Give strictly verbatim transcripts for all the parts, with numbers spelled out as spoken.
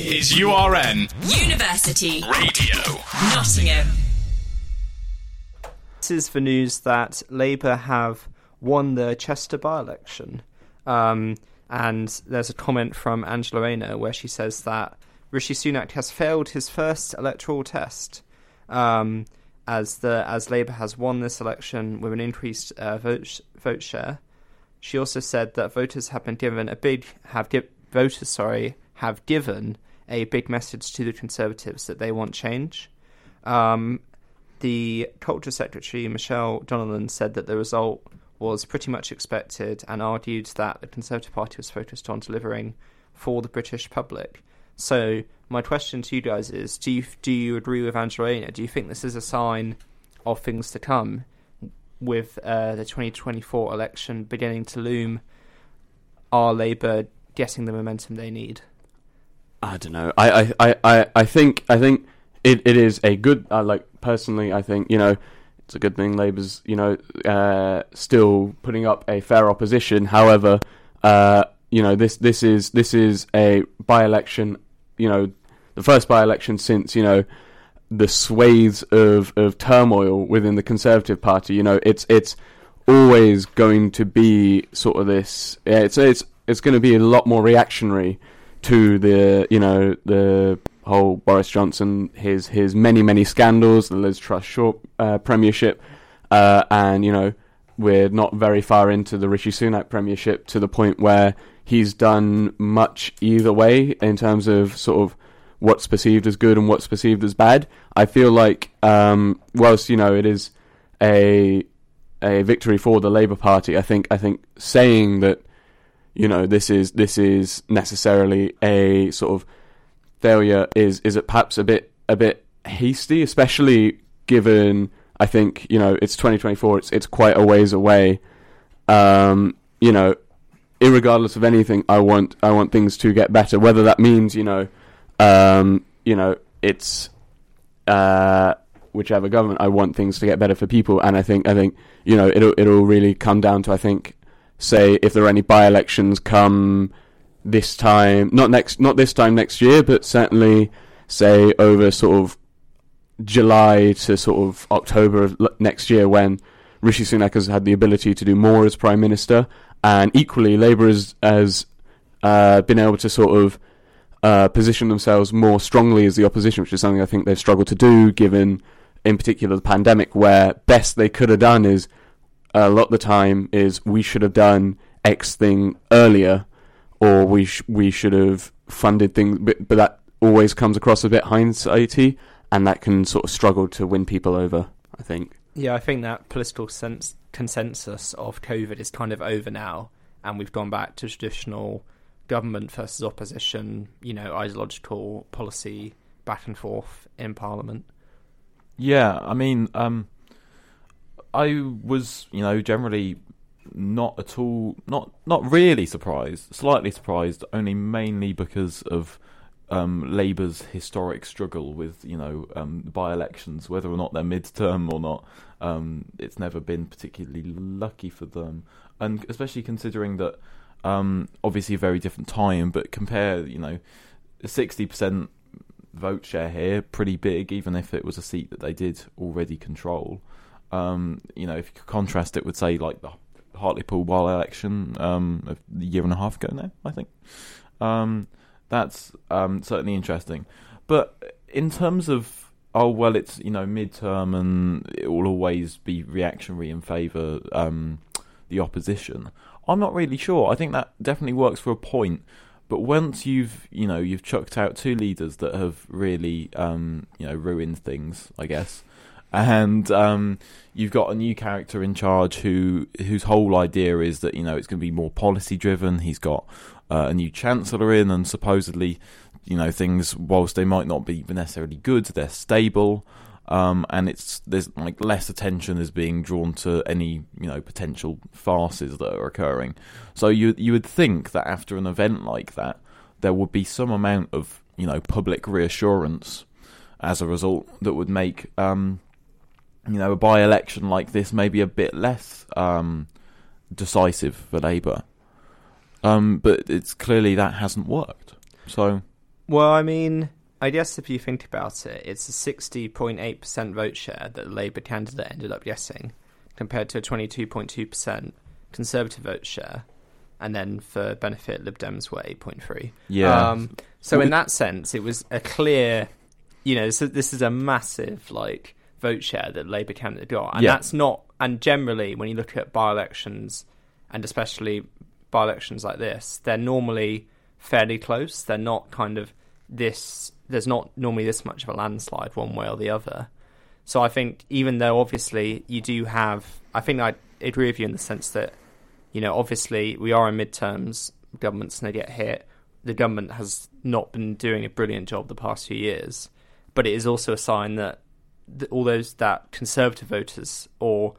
is U R N University Radio Nottingham. This is the news that Labour have won the Chester by-election. Um, and there's a comment from Angela Rayner where she says that Rishi Sunak has failed his first electoral test, um, as the as Labour has won this election with an increased uh, vote vote share. She also said that voters have been given a big have gi- voters sorry have given a big message to the Conservatives that they want change. Um, the Culture Secretary Michelle Donelan said that the result was pretty much expected and argued that the Conservative Party was focused on delivering for the British public. So my question to you guys is, do you do you agree with Angela Rayner? Do you think this is a sign of things to come with uh, the twenty twenty-four election beginning to loom? Are Labour getting the momentum they need? I don't know. I, I, I, I think I think it, it is a good. Uh, like personally, I think you know it's a good thing Labour's you know uh, still putting up a fair opposition. However, uh, you know this this is this is a by-election. You know, the first by-election since you know the swathes of, of turmoil within the Conservative Party. You know, it's it's always going to be sort of this. Yeah, it's it's it's going to be a lot more reactionary to the you know the whole Boris Johnson, his his many many scandals, the Liz Truss short uh, premiership, uh, and you know we're not very far into the Rishi Sunak premiership to the point where he's done much either way in terms of sort of what's perceived as good and what's perceived as bad. I feel like um, whilst you know it is a a victory for the Labour Party, I think I think saying that you know this is this is necessarily a sort of failure is is it perhaps a bit a bit hasty, especially given I think you know it's twenty twenty-four. It's it's quite a ways away. Um, you know, irregardless of anything, I want I want things to get better. Whether that means you know, um, you know, it's uh, whichever government. I want things to get better for people, and I think I think you know it'll it'll really come down to I think say if there are any by-elections come this time, not next, not this time next year, but certainly say over sort of July to sort of October of next year when Rishi Sunak has had the ability to do more as Prime Minister, and equally Labour has, has uh, been able to sort of uh, position themselves more strongly as the opposition, which is something I think they've struggled to do, given in particular the pandemic, where best they could have done is a lot of the time is we should have done X thing earlier, or we sh- we should have funded things, but, but that always comes across a bit hindsighty, and that can sort of struggle to win people over, I think. Yeah, I think that political sense, consensus of COVID is kind of over now, and we've gone back to traditional government versus opposition, you know, ideological policy back and forth in Parliament. Yeah, I mean, um, I was, you know, generally not at all, not not really surprised, slightly surprised, only mainly because of um, Labour's historic struggle with, you know, um, by-elections, whether or not they're mid-term or not. Um, it's never been particularly lucky for them, and especially considering that, um, obviously a very different time, but compare, you know, sixty percent vote share here, pretty big, even if it was a seat that they did already control. Um, you know, if you could contrast it with, say, like the Hartlepool by-election um, a year and a half ago now, I think. Um, that's um, certainly interesting. But in terms of, oh, well, it's, you know, mid-term and it will always be reactionary and favour um, the opposition, I'm not really sure. I think that definitely works for a point. But once you've, you know, you've chucked out two leaders that have really, um, you know, ruined things, I guess, and um, you've got a new character in charge who whose whole idea is that, you know, it's going to be more policy driven. He's got uh, a new chancellor in, and supposedly, you know, things, whilst they might not be necessarily good, they're stable, um, and it's there's like less attention is being drawn to any, you know, potential farces that are occurring. So you you would think that after an event like that, there would be some amount of, you know, public reassurance as a result that would make um, you know, a by-election like this maybe a bit less um, decisive for Labour. Um, but it's clearly that hasn't worked. So Well, I mean, I guess if you think about it, it's a sixty point eight percent vote share that the Labour candidate ended up getting, compared to a twenty-two point two percent Conservative vote share. And then for benefit, Lib Dems were eight point three. Yeah. Um, so in that sense, it was a clear, you know, so this is a massive, like, vote share that Labour candidate got. And Yeah. that's not, and generally, when you look at by-elections, and especially by-elections like this, they're normally fairly close. They're not kind of this, there's not normally this much of a landslide one way or the other. So I think even though obviously you do have, I think I agree with you in the sense that, you know, obviously we are in midterms, government's going to get hit. The government has not been doing a brilliant job the past few years, but it is also a sign that th- all those that Conservative voters or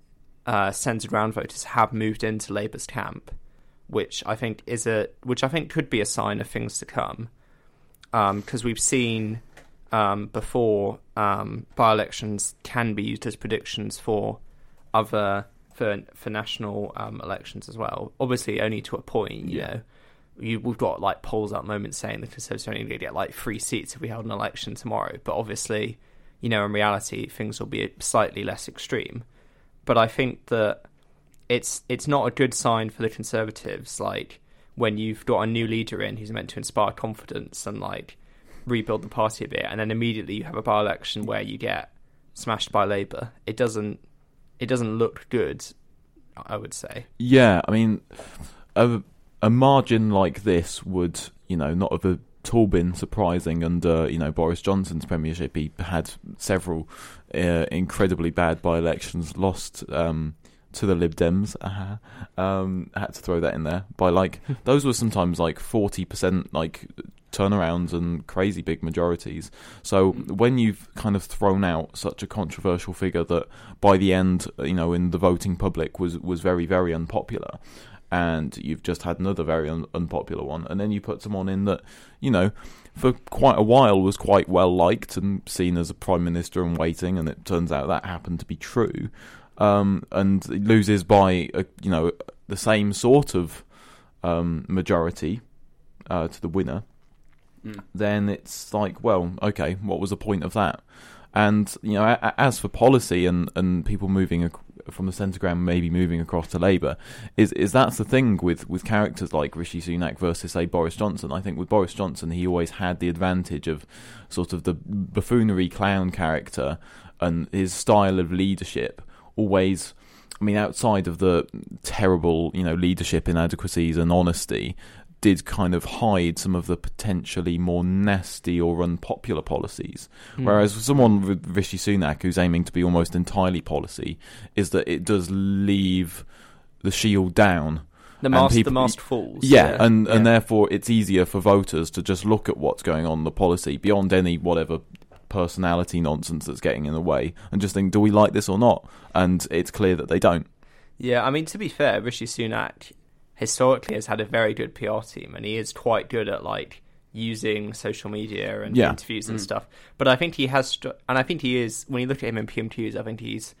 uh, centred round voters have moved into Labour's camp, which I think is a which I think could be a sign of things to come, because um, we've seen um, before um, by-elections can be used as predictions for other. For for national um, elections as well. Obviously, only to a point. You Yeah. know, you, we've got like polls at the moment saying the Conservatives are only going to get like three seats if we held an election tomorrow. But obviously, you know, in reality, things will be slightly less extreme. But I think that it's it's not a good sign for the Conservatives. Like when you've got a new leader in who's meant to inspire confidence and like rebuild the party a bit, and then immediately you have a by-election where you get smashed by Labour. It doesn't. It doesn't look good, I would say. Yeah, I mean, a, a margin like this would, you know, not have at all been surprising under, you know, Boris Johnson's premiership. He had several uh, incredibly bad by-elections, lost um, to the Lib Dems. Uh-huh. Um, I had to throw that in there. By like, those were sometimes like forty percent like turnarounds and crazy big majorities. So when you've kind of thrown out such a controversial figure that by the end, you know, in the voting public was, was very, very unpopular, and you've just had another very un- unpopular one, and then you put someone in that, you know, for quite a while was quite well liked and seen as a prime minister in waiting, and it turns out that happened to be true, um, and loses by, a, you know, the same sort of um, majority uh, to the winner, mm. then it's like, well, okay, what was the point of that? And, you know, a- as for policy and, and people moving ac- from the centre ground, maybe moving across to Labour, is is that's the thing with, with characters like Rishi Sunak versus, say, Boris Johnson. I think with Boris Johnson, he always had the advantage of sort of the buffoonery clown character, and his style of leadership always, I mean, outside of the terrible, you know, leadership inadequacies and honesty, did kind of hide some of the potentially more nasty or unpopular policies. Mm. Whereas someone with Rishi Sunak, who's aiming to be almost entirely policy, is that it does leave the shield down. The mask, people, the mask falls. Yeah, yeah. and, yeah. and therefore it's easier for voters to just look at what's going on in the policy beyond any whatever personality nonsense that's getting in the way and just think, do we like this or not? And it's clear that they don't. Yeah, I mean, to be fair, Rishi Sunak historically has had a very good P R team, and he is quite good at like using social media and yeah. interviews and mm. stuff. But I think he has, and I think he is. When you look at him in P M Qs, I think he's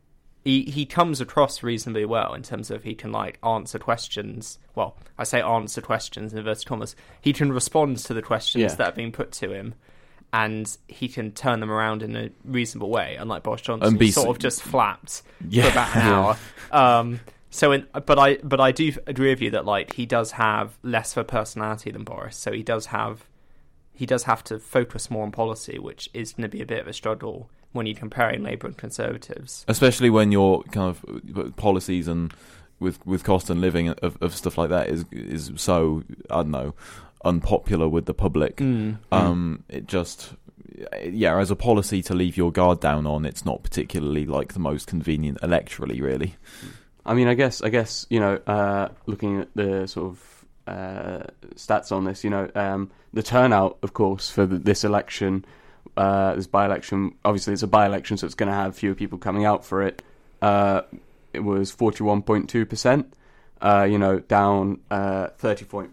he he comes across reasonably well in terms of he can like answer questions. Well, I say answer questions in inverted commas. He can respond to the questions yeah. that are being put to him, and he can turn them around in a reasonable way. Unlike Boris Johnson, be he sort of just flapped yeah. for about an hour. Um, So, in, but I, but I do agree with you that like he does have less of a personality than Boris. So he does have, he does have to focus more on policy, which is going to be a bit of a struggle when you're comparing Labour and Conservatives, especially when your kind of policies and with with cost and living of, of stuff like that is is so, I don't know, unpopular with the public. Mm. Um, it just. Yeah, as a policy to leave your guard down on, it's not particularly like the most convenient electorally, really. I mean, I guess, I guess, you know, uh, looking at the sort of uh, stats on this, you know, um, the turnout, of course, for the, this election, uh, this by-election, obviously it's a by-election, so it's going to have fewer people coming out for it. Uh, it was forty-one point two percent, uh, you know, down uh, thirty point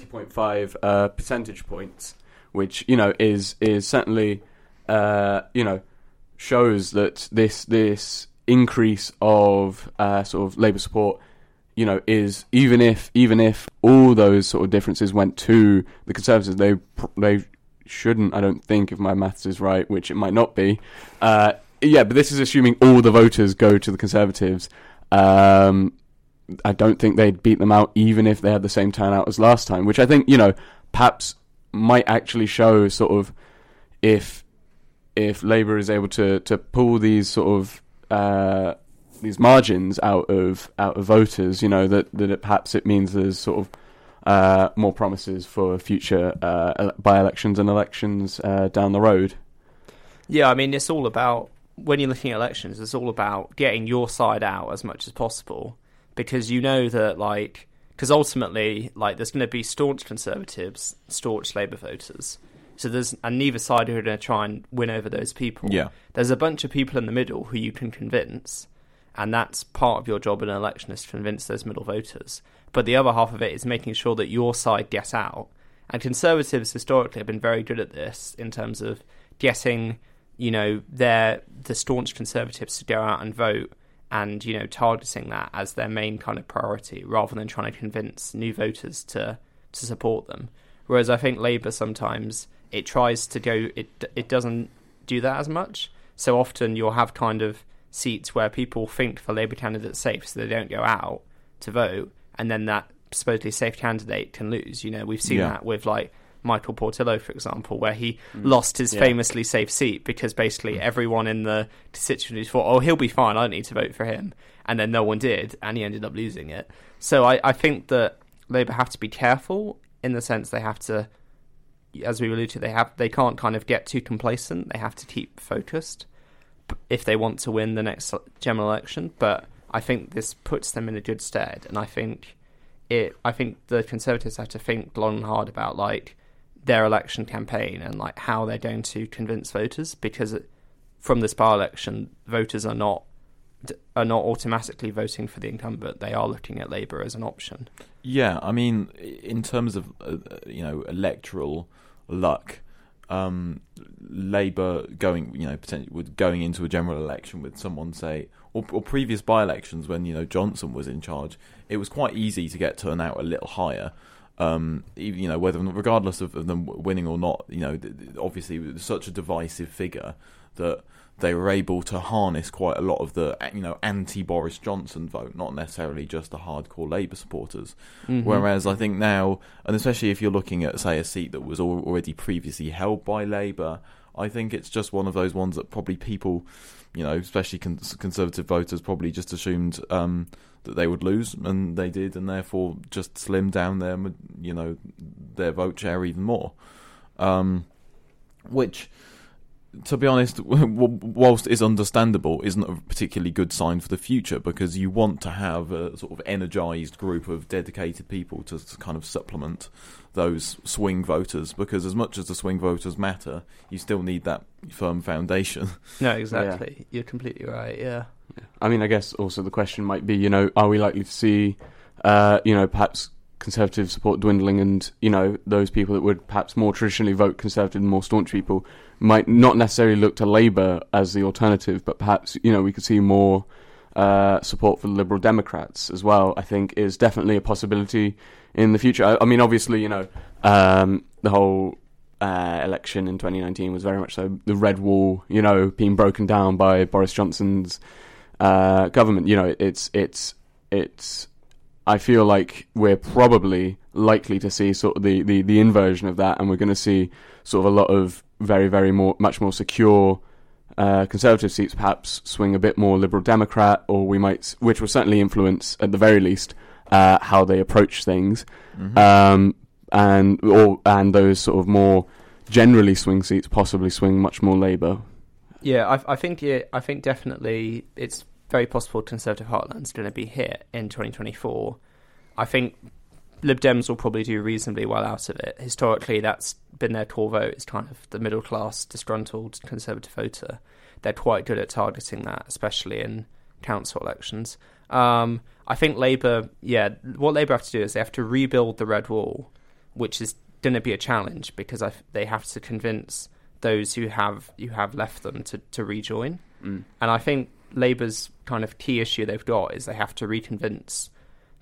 five uh, percentage points, which, you know, is is certainly, uh, you know, shows that this this... increase of uh, sort of Labour support you know, is even if even if all those sort of differences went to the Conservatives, they they shouldn't. I don't think, if my maths is right, which it might not be. Uh, yeah, but this is assuming all the voters go to the Conservatives. Um, I don't think they'd beat them out, even if they had the same turnout as last time. Which I think, you know, perhaps might actually show sort of if if Labour is able to to pull these sort of uh, these margins out of out of voters, you know, that that it, perhaps it means there's sort of uh, more promises for future uh, by-elections and elections uh, down the road. Yeah, I mean, it's all about, when you're looking at elections, it's all about getting your side out as much as possible, because you know that, like, because ultimately, like, there's going to be staunch Conservatives, staunch Labour voters. So there's, and neither side are going to try and win over those people. Yeah. There's a bunch of people in the middle who you can convince, and that's part of your job in an election, is to convince those middle voters. But the other half of it is making sure that your side gets out. And Conservatives historically have been very good at this in terms of getting, you know, their the staunch Conservatives to go out and vote, and, you know, targeting that as their main kind of priority, rather than trying to convince new voters to to support them. Whereas I think Labour sometimes, it tries to go, it it doesn't do that as much. So often you'll have kind of seats where people think the Labour candidate's safe, so they don't go out to vote, and then that supposedly safe candidate can lose. You know, we've seen Yeah. that with, like, Michael Portillo, for example, where he Mm. lost his Yeah. famously safe seat because basically everyone in the constituency thought, oh, he'll be fine, I don't need to vote for him. And then no one did, and he ended up losing it. So I, I think that Labour have to be careful, in the sense they have to, as we alluded to, they have they can't kind of get too complacent. They have to keep focused if they want to win the next general election. But I think this puts them in a good stead, and I think it. I think the Conservatives have to think long and hard about, like, their election campaign and, like, how they're going to convince voters, because it, from this by-election, voters are not are not automatically voting for the incumbent. They are looking at Labour as an option. Yeah, I mean, in terms of uh, you know electoral luck, um, Labour going you know potentially with going into a general election with someone, say, or, or previous by-elections when you know Johnson was in charge, it was quite easy to get turnout a little higher. Um, even, you know, whether regardless of, of them winning or not, you know, obviously it was such a divisive figure that they were able to harness quite a lot of the, you know, anti-Boris Johnson vote, not necessarily just the hardcore Labour supporters. Mm-hmm. Whereas I think now, and especially if you're looking at, say, a seat that was already previously held by Labour, I think it's just one of those ones that probably people, you know, especially con- Conservative voters, probably just assumed um, that they would lose, and they did, and therefore just slimmed down their, you know, their vote share even more. Um, which, to be honest, whilst is understandable, isn't a particularly good sign for the future, because you want to have a sort of energised group of dedicated people to, to kind of supplement those swing voters, because as much as the swing voters matter, you still need that firm foundation. No, exactly. Yeah. You're completely right, yeah. yeah. I mean, I guess also the question might be, you know, are we likely to see, uh, you know, perhaps Conservative support dwindling, and, you know, those people that would perhaps more traditionally vote Conservative and more staunch people might not necessarily look to Labour as the alternative, but perhaps, you know, we could see more uh, support for the Liberal Democrats as well, I think is definitely a possibility in the future. I, I mean, obviously, you know, um, the whole uh, election in twenty nineteen was very much so the red wall, you know, being broken down by Boris Johnson's uh, government. You know, it's it's it's. I feel like we're probably likely to see sort of the, the, the inversion of that, and we're going to see sort of a lot of very, very more, much more secure uh, Conservative seats perhaps swing a bit more Liberal Democrat, or we might, which will certainly influence, at the very least, uh, how they approach things, mm-hmm. um, and or and those sort of more generally swing seats possibly swing much more Labour. Yeah, I, I think yeah, I think definitely it's very possible Conservative heartland's going to be hit in twenty twenty-four. I think Lib Dems will probably do reasonably well out of it. Historically, that's been their core vote. It's kind of the middle-class, disgruntled Conservative voter. They're quite good at targeting that, especially in council elections. Um, I think Labour, yeah, what Labour have to do is they have to rebuild the red wall, which is going to be a challenge, because I, they have to convince those who have who have left them to, to rejoin. Mm. And I think Labour's kind of key issue they've got is they have to reconvince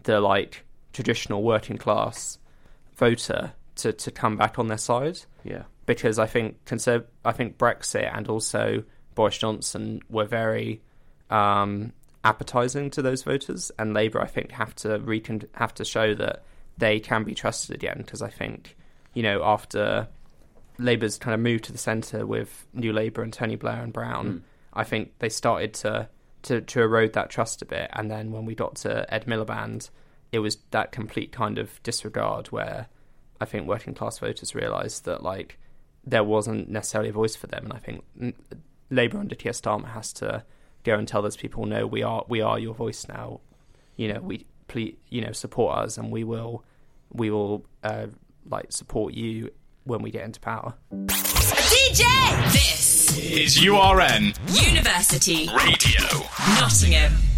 the like traditional working class voter to, to come back on their side. Yeah. Because I think conserv- I think Brexit and also Boris Johnson were very um, appetising to those voters, and Labour I think have to recon- have to show that they can be trusted again. Because I think, you know, after Labour's kind of moved to the centre with New Labour and Tony Blair and Brown, mm. I think they started to, to to erode that trust a bit. And then when we got to Ed Miliband, it was that complete kind of disregard where I think working class voters realised that like there wasn't necessarily a voice for them. And I think Labour under Keir Starmer has to go and tell those people, no, we are we are your voice now. You know, we please, you know, support us, and we will we will uh, like support you when we get into power. D J! This is U R N University Radio Nottingham.